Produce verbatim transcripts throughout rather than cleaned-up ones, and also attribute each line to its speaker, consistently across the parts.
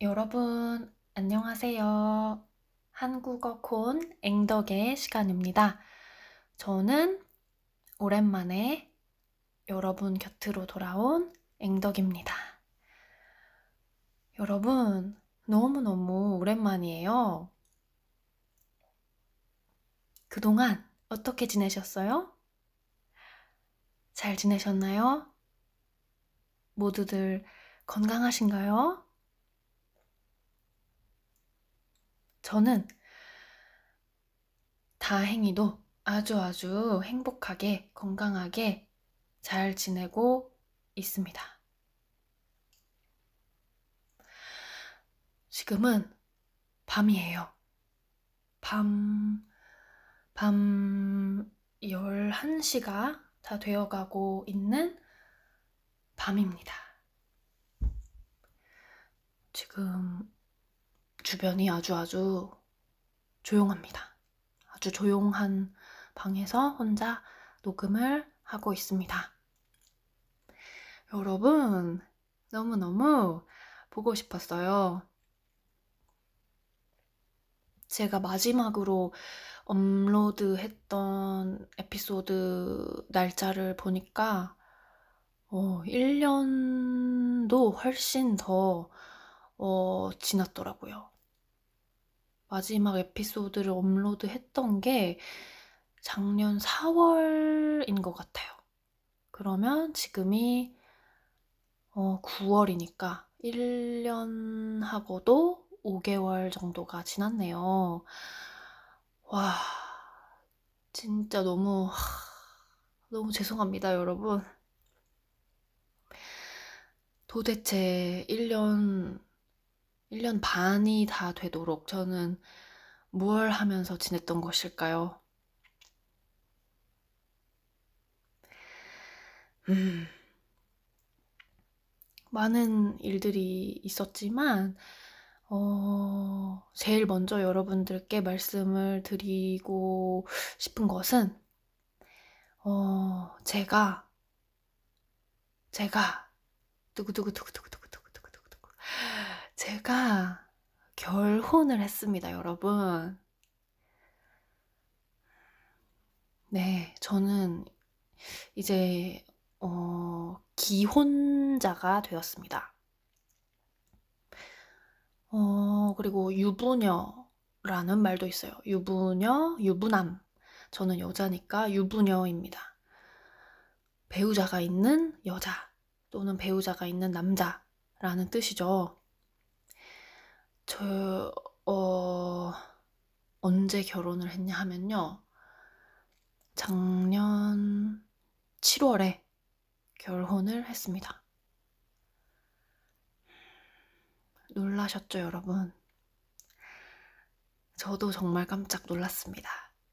Speaker 1: 여러분, 안녕하세요. 한국어 콘 앵덕의 시간입니다. 저는 오랜만에 여러분 곁으로 돌아온 앵덕입니다. 여러분, 너무너무 오랜만이에요. 그동안 어떻게 지내셨어요? 잘 지내셨나요? 모두들 건강하신가요? 저는 다행히도 아주 아주 행복하게 건강하게 잘 지내고 있습니다. 지금은 밤이에요. 밤, 밤 열한 시가 다 되어가고 있는 밤입니다. 지금 주변이 아주 아주 조용합니다. 아주 조용한 방에서 혼자 녹음을 하고 있습니다. 여러분, 너무너무 보고 싶었어요. 제가 마지막으로 업로드했던 에피소드 날짜를 보니까 어, 일 년도 훨씬 더 어, 지났더라고요. 마지막 에피소드를 업로드했던 게 작년 사월인 것 같아요. 그러면 지금이 어, 구월이니까 일 년하고도 오 개월 정도가 지났네요. 와, 진짜 너무, 너무 죄송합니다, 여러분. 도대체 일 년, 일 년 반이 다 되도록 저는 무얼 하면서 지냈던 것일까요? 음, 많은 일들이 있었지만, 어, 제일 먼저 여러분들께 말씀을 드리고 싶은 것은, 어, 제가, 제가, 두구두구두구두구두구두구두구두구, 제가 결혼을 했습니다, 여러분. 네, 저는 이제, 어, 기혼자가 되었습니다. 어, 그리고 유부녀라는 말도 있어요. 유부녀, 유부남. 저는 여자니까 유부녀입니다. 배우자가 있는 여자 또는 배우자가 있는 남자라는 뜻이죠. 저, 어, 언제 결혼을 했냐 하면요. 작년 칠월에 결혼을 했습니다. 놀라셨죠, 여러분? 저도 정말 깜짝 놀랐습니다.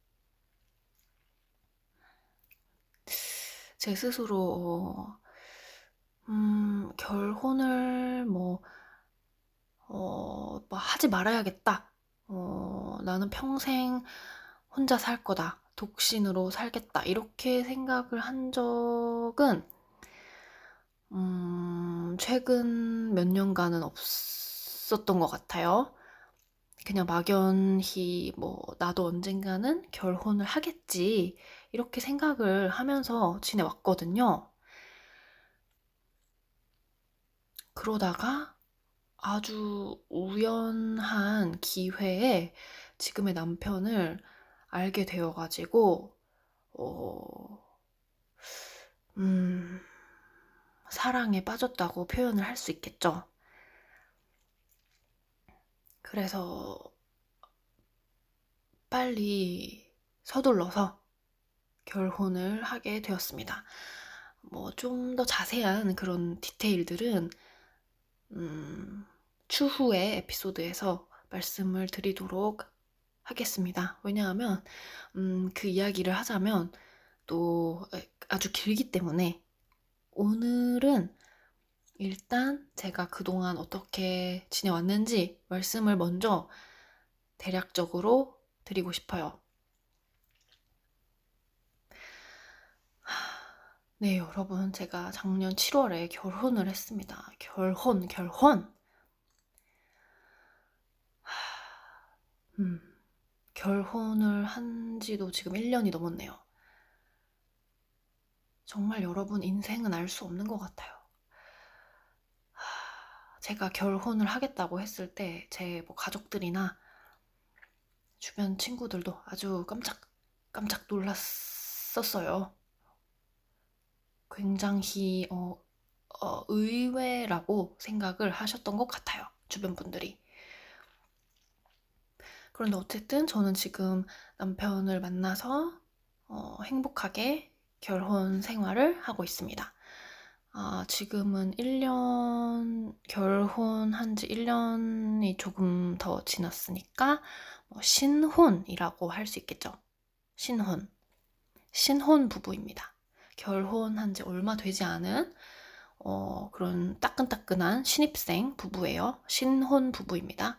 Speaker 1: 제 스스로, 어, 음, 결혼을 뭐, 어, 뭐 하지 말아야겠다. 어, 나는 평생 혼자 살 거다. 독신으로 살겠다. 이렇게 생각을 한 적은, 음, 최근 몇 년간은 없었던 것 같아요. 그냥 막연히 뭐 나도 언젠가는 결혼을 하겠지 이렇게 생각을 하면서 지내왔거든요. 그러다가 아주 우연한 기회에 지금의 남편을 알게 되어가지고 어, 음, 사랑에 빠졌다고 표현을 할 수 있겠죠. 그래서 빨리 서둘러서 결혼을 하게 되었습니다. 뭐 좀 더 자세한 그런 디테일들은 음, 추후의 에피소드에서 말씀을 드리도록 하겠습니다. 왜냐하면 음, 그 이야기를 하자면 또 아주 길기 때문에 오늘은 일단 제가 그동안 어떻게 지내왔는지 말씀을 먼저 대략적으로 드리고 싶어요. 네, 여러분, 제가 작년 칠월에 결혼을 했습니다. 결혼, 결혼! 음, 결혼을 한 지도 지금 일 년이 넘었네요. 정말 여러분, 인생은 알 수 없는 것 같아요. 하, 제가 결혼을 하겠다고 했을 때 제 뭐 가족들이나 주변 친구들도 아주 깜짝 깜짝 놀랐었어요. 굉장히 어, 어, 의외라고 생각을 하셨던 것 같아요. 주변 분들이. 그런데 어쨌든 저는 지금 남편을 만나서 어, 행복하게 결혼 생활을 하고 있습니다. 아, 지금은 일 년, 결혼한 지 일 년이 조금 더 지났으니까 뭐 신혼이라고 할 수 있겠죠. 신혼. 신혼 부부입니다. 결혼한 지 얼마 되지 않은 어, 그런 따끈따끈한 신입생 부부예요. 신혼 부부입니다.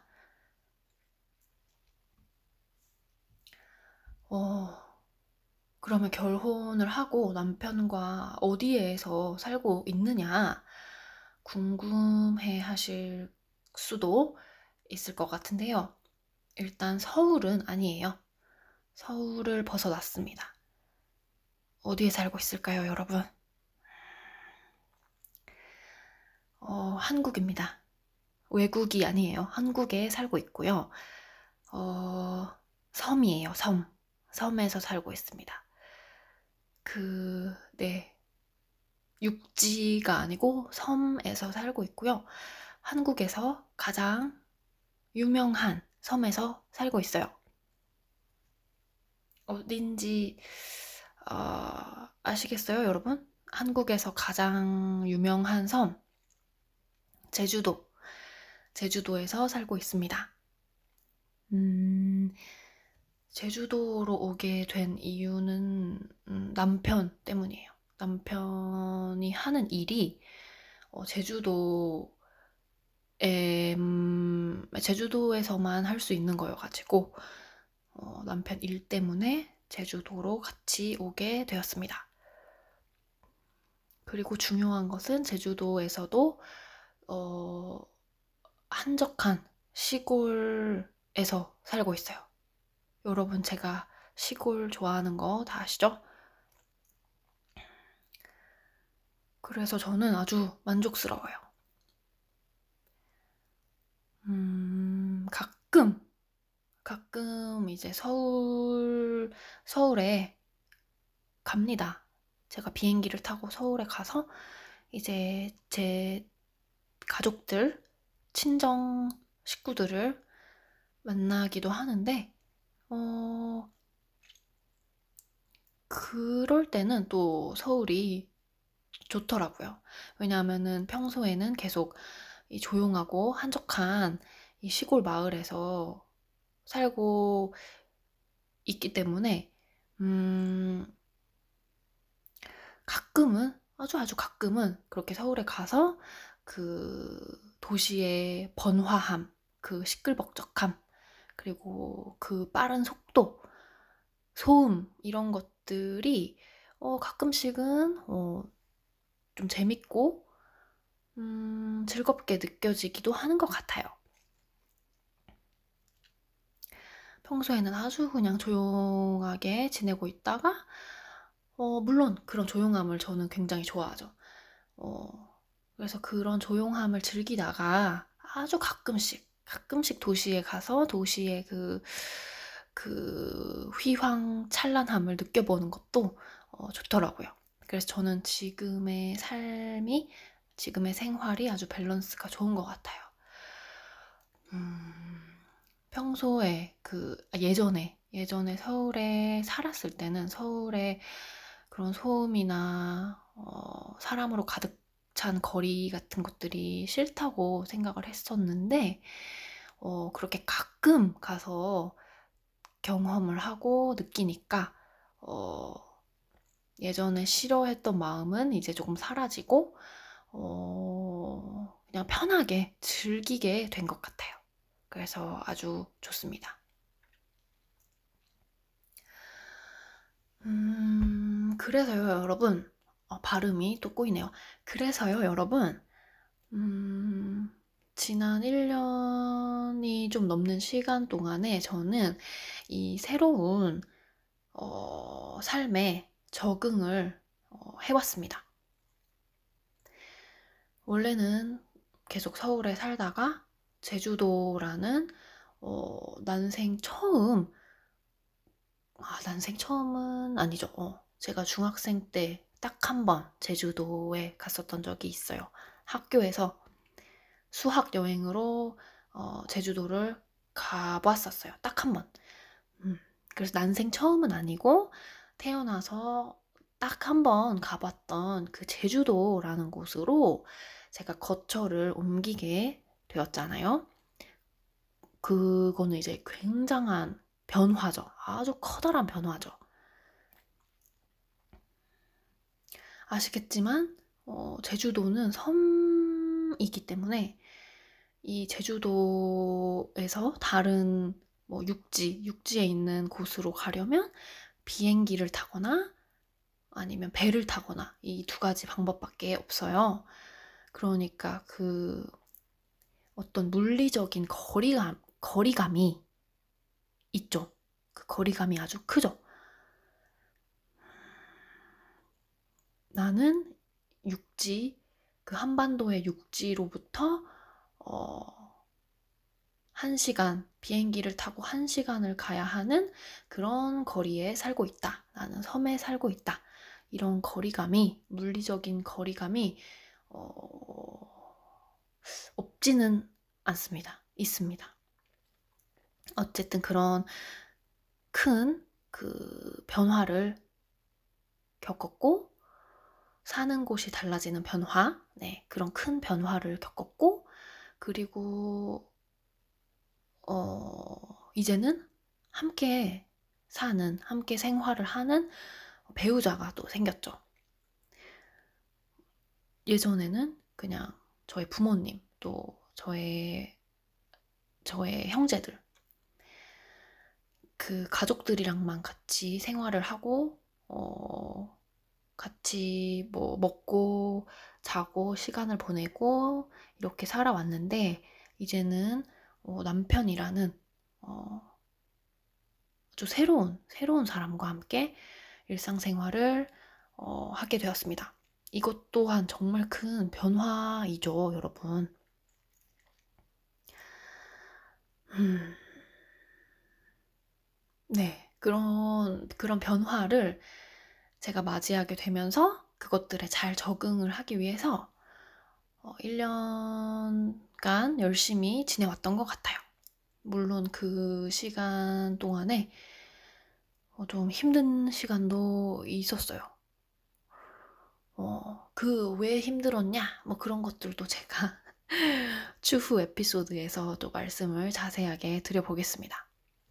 Speaker 1: 어, 그러면 결혼을 하고 남편과 어디에서 살고 있느냐 궁금해 하실 수도 있을 것 같은데요. 일단 서울은 아니에요. 서울을 벗어났습니다. 어디에 살고 있을까요, 여러분? 어, 한국입니다. 외국이 아니에요. 한국에 살고 있고요. 어, 섬이에요, 섬. 섬에서 살고 있습니다. 그, 네. 육지가 아니고 섬에서 살고 있고요. 한국에서 가장 유명한 섬에서 살고 있어요. 어딘지 어, 아시겠어요, 여러분? 한국에서 가장 유명한 섬, 제주도. 제주도에서 살고 있습니다. 음, 제주도로 오게 된 이유는 음, 남편 때문이에요. 남편이 하는 일이 어, 제주도에, 음, 제주도에서만 할 수 있는 거여가지고 어, 남편 일 때문에 제주도로 같이 오게 되었습니다. 그리고 중요한 것은 제주도에서도 어, 한적한 시골에서 살고 있어요. 여러분, 제가 시골 좋아하는 거 다 아시죠? 그래서 저는 아주 만족스러워요. 음, 가끔, 가끔 이제 서울, 서울에 갑니다. 제가 비행기를 타고 서울에 가서 이제 제 가족들, 친정 식구들을 만나기도 하는데, 어, 그럴 때는 또 서울이 좋더라고요. 왜냐하면은 평소에는 계속 이 조용하고 한적한 이 시골 마을에서 살고 있기 때문에, 음, 가끔은, 아주 아주 가끔은 그렇게 서울에 가서 그 도시의 번화함, 그 시끌벅적함, 그리고 그 빠른 속도, 소음, 이런 것들이 어, 가끔씩은 어, 좀 재밌고 음, 즐겁게 느껴지기도 하는 것 같아요. 평소에는 아주 그냥 조용하게 지내고 있다가 어, 물론 그런 조용함을 저는 굉장히 좋아하죠. 어, 그래서 그런 조용함을 즐기다가 아주 가끔씩, 가끔씩 도시에 가서 도시의 그, 그 휘황찬란함을 느껴보는 것도 어, 좋더라고요. 그래서 저는 지금의 삶이, 지금의 생활이 아주 밸런스가 좋은 것 같아요. 음, 평소에 그, 아, 예전에, 예전에 서울에 살았을 때는 서울에 그런 소음이나 어, 사람으로 가득 찬 거리 같은 것들이 싫다고 생각을 했었는데, 어, 그렇게 가끔 가서 경험을 하고 느끼니까, 어, 예전에 싫어했던 마음은 이제 조금 사라지고, 어, 그냥 편하게 즐기게 된 것 같아요. 그래서 아주 좋습니다. 음, 그래서요, 여러분. 어, 발음이 또 꼬이네요. 그래서요, 여러분. 음, 지난 일 년이 좀 넘는 시간 동안에 저는 이 새로운 어, 삶에 적응을 어, 해왔습니다. 원래는 계속 서울에 살다가 제주도라는 어, 난생 처음, 아, 난생 처음은 아니죠. 어, 제가 중학생 때 딱 한 번 제주도에 갔었던 적이 있어요. 학교에서 수학 여행으로 어, 제주도를 가봤었어요. 딱 한 번. 음, 그래서 난생 처음은 아니고 태어나서 딱 한 번 가봤던 그 제주도라는 곳으로 제가 거처를 옮기게 되었잖아요. 그거는 이제 굉장한 변화죠. 아주 커다란 변화죠. 아시겠지만 어, 제주도는 섬이기 때문에 이 제주도에서 다른 뭐 육지, 육지에 있는 곳으로 가려면 비행기를 타거나 아니면 배를 타거나 이 두 가지 방법밖에 없어요. 그러니까 그 어떤 물리적인 거리감, 거리감이 있죠. 그 거리감이 아주 크죠. 나는 육지, 그 한반도의 육지로부터 어, 한 시간, 비행기를 타고 한 시간을 가야 하는 그런 거리에 살고 있다. 나는 섬에 살고 있다. 이런 거리감이, 물리적인 거리감이 어, 없지는 않습니다. 있습니다. 어쨌든 그런 큰 그 변화를 겪었고, 사는 곳이 달라지는 변화, 네, 그런 큰 변화를 겪었고, 그리고 어, 이제는 함께 사는, 함께 생활을 하는 배우자가 또 생겼죠. 예전에는 그냥 저의 부모님, 또 저의, 저의 형제들, 그 가족들이랑만 같이 생활을 하고, 어, 같이 뭐 먹고, 자고, 시간을 보내고, 이렇게 살아왔는데, 이제는 어, 남편이라는 어, 아주 새로운, 새로운 사람과 함께 일상생활을 어, 하게 되었습니다. 이것 또한 정말 큰 변화이죠, 여러분. 음, 네, 그런, 그런 변화를 제가 맞이하게 되면서 그것들에 잘 적응을 하기 위해서 어, 일 년간 열심히 지내왔던 것 같아요. 물론 그 시간 동안에 어, 좀 힘든 시간도 있었어요. 어, 그 왜 힘들었냐? 뭐 그런 것들도 제가 추후 에피소드에서 또 말씀을 자세하게 드려보겠습니다.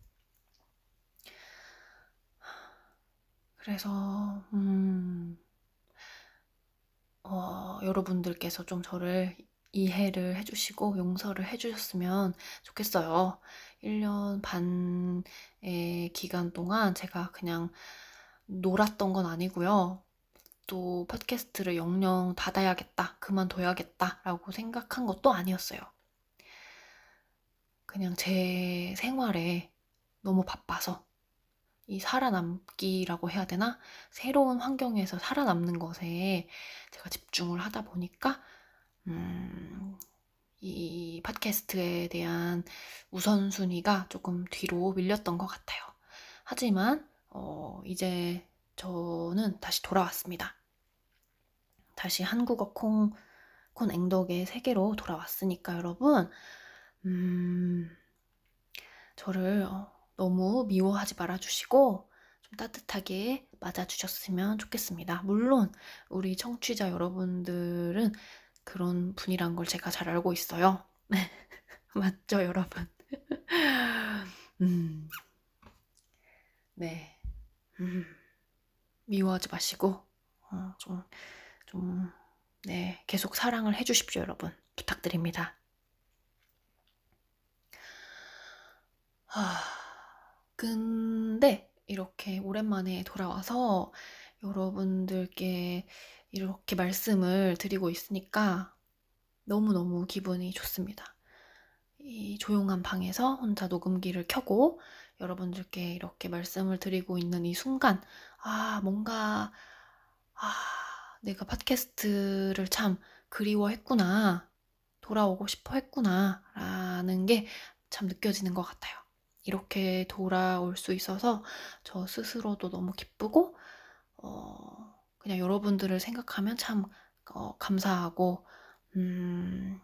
Speaker 1: 그래서, 음, 어, 여러분들께서 좀 저를 이해를 해주시고 용서를 해주셨으면 좋겠어요. 일 년 반의 기간 동안 제가 그냥 놀았던 건 아니고요. 또 팟캐스트를 영영 닫아야겠다, 그만둬야겠다 라고 생각한 것도 아니었어요. 그냥 제 생활에 너무 바빠서 이 살아남기라고 해야 되나? 새로운 환경에서 살아남는 것에 제가 집중을 하다 보니까 음, 이 팟캐스트에 대한 우선순위가 조금 뒤로 밀렸던 것 같아요. 하지만 어, 이제 저는 다시 돌아왔습니다. 다시 한국어 콩, 콘 앵덕의 세계로 돌아왔으니까 여러분 음, 저를 어, 너무 미워하지 말아주시고 좀 따뜻하게 맞아주셨으면 좋겠습니다. 물론 우리 청취자 여러분들은 그런 분이란 걸 제가 잘 알고 있어요. 맞죠, 여러분? 음, 네. 음, 미워하지 마시고 어, 좀, 좀, 네, 계속 사랑을 해주십시오, 여러분. 부탁드립니다. 하, 근데 이렇게 오랜만에 돌아와서 여러분들께 이렇게 말씀을 드리고 있으니까 너무너무 기분이 좋습니다. 이 조용한 방에서 혼자 녹음기를 켜고 여러분들께 이렇게 말씀을 드리고 있는 이 순간, 아, 뭔가, 아, 내가 팟캐스트를 참 그리워했구나, 돌아오고 싶어 했구나, 라는 게 참 느껴지는 것 같아요. 이렇게 돌아올 수 있어서 저 스스로도 너무 기쁘고, 어, 그냥 여러분들을 생각하면 참 어, 감사하고, 음,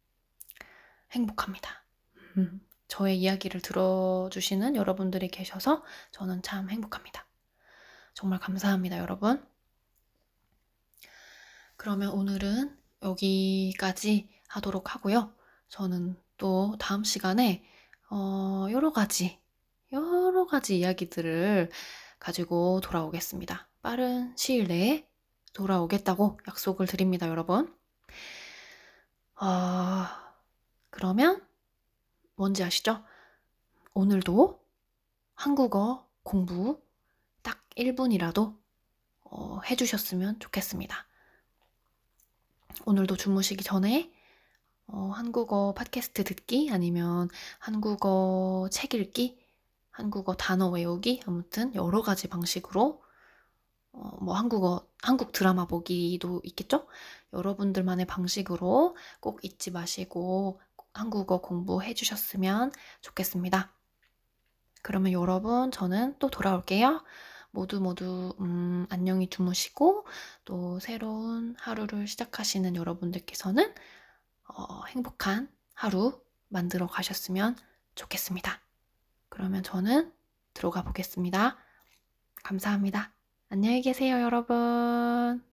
Speaker 1: 행복합니다. 음, 저의 이야기를 들어주시는 여러분들이 계셔서 저는 참 행복합니다. 정말 감사합니다, 여러분. 그러면 오늘은 여기까지 하도록 하고요. 저는 또 다음 시간에 어, 여러 가지, 여러 가지 이야기들을 가지고 돌아오겠습니다. 빠른 시일 내에 돌아오겠다고 약속을 드립니다, 여러분. 어, 그러면 뭔지 아시죠? 오늘도 한국어 공부 딱 일 분이라도 어, 해주셨으면 좋겠습니다. 오늘도 주무시기 전에 어, 한국어 팟캐스트 듣기 아니면 한국어 책 읽기, 한국어 단어 외우기, 아무튼 여러 가지 방식으로 어, 뭐 한국어, 한국 드라마 보기도 있겠죠? 여러분들만의 방식으로 꼭 잊지 마시고 한국어 공부해 주셨으면 좋겠습니다. 그러면 여러분, 저는 또 돌아올게요. 모두 모두 음, 안녕히 주무시고 또 새로운 하루를 시작하시는 여러분들께서는 어, 행복한 하루 만들어 가셨으면 좋겠습니다. 그러면 저는 들어가 보겠습니다. 감사합니다. 안녕히 계세요, 여러분.